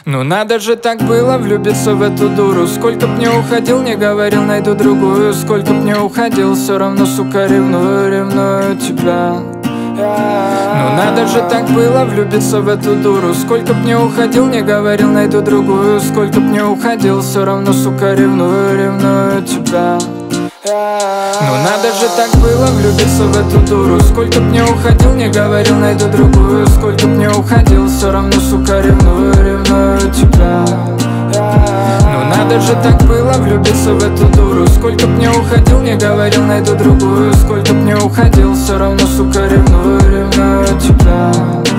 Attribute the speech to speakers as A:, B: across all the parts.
A: Ну надо же так было влюбиться в эту дуру. Сколько б не уходил, не говорил, найду другую. Сколько б не уходил, все равно, сука, ревную тебя. Ну надо же так было влюбиться в эту дуру. Сколько б не уходил, не говорил, найду другую. Сколько б не уходил, все равно, сука, ревную тебя. Ну надо же так было влюбиться в эту дуру. Сколько б не уходил, не говорил, найду другую. Сколько б не уходил, все равно, сука, ревную тебя. Ну надо же так было влюбиться в эту дуру. Сколько б не уходил, не говорил, найду другую. Сколько б не уходил, все равно, сука, ревную тебя.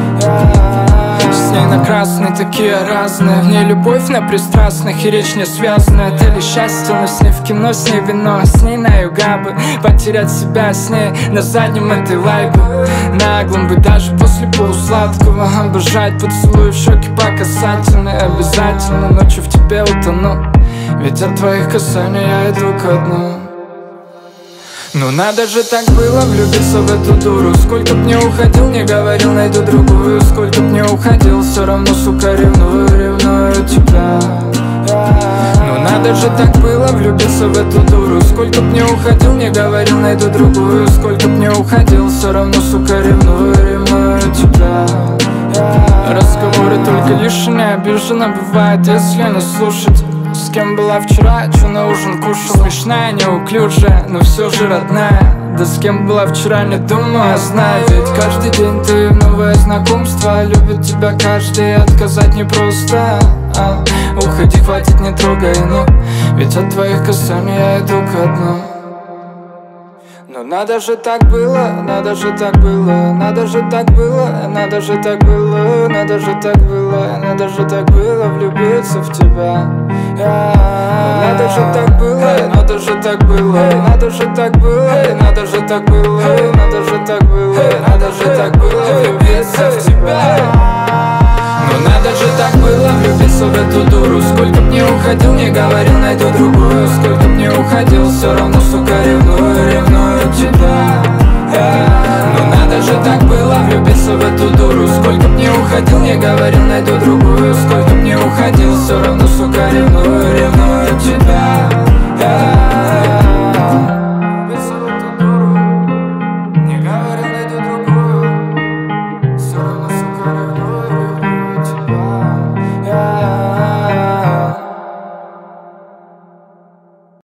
A: С ней на красной такие разные. В ней любовь на пристрастных и речь не связана. Это лишь счастье, но с ней в кино, с ней вино, с ней на югабы. Потерять себя с ней на заднем этой лайбы. Наглым быть даже после полусладкого. Обожать поцелуи в щеки по касательной. Обязательно ночью в тебе утону, ведь от твоих касаний я иду ко дну. Ну надо же так было влюбиться в эту дуру. Сколько б не уходил, не говорил, найду другую. Сколько б не уходил, все равно, сука, ревную тебя. Ну надо же так было влюбиться в эту дуру. Сколько б не уходил, не говорил, найду другую. Сколько б не уходил, все равно, сука, ревную тебя. Разговоры только лишние, обиженно бывает, если не слушать. С кем была вчера, что на ужин кушал. Смешная, неуклюжая, но все же родная. Да с кем была вчера, не думаю, знаю. Ведь каждый день ты новое знакомство. Любит тебя каждый, отказать непросто. Уходи, хватит, не трогай, ну. Ведь от твоих касаний я иду ко дну. Но надо же так было, надо же так было, надо же так было, надо же так было, надо же так было, надо же так было влюбиться в тебя. Надо же так было, надо же так было, надо же так было, надо же так было, надо же так было, надо же так было влюбиться в тебя. Но надо же так было влюбиться в эту дуру. Сколько б не уходил, не говорил, найду другую. Сколько б не уходил, все равно, сука, ревную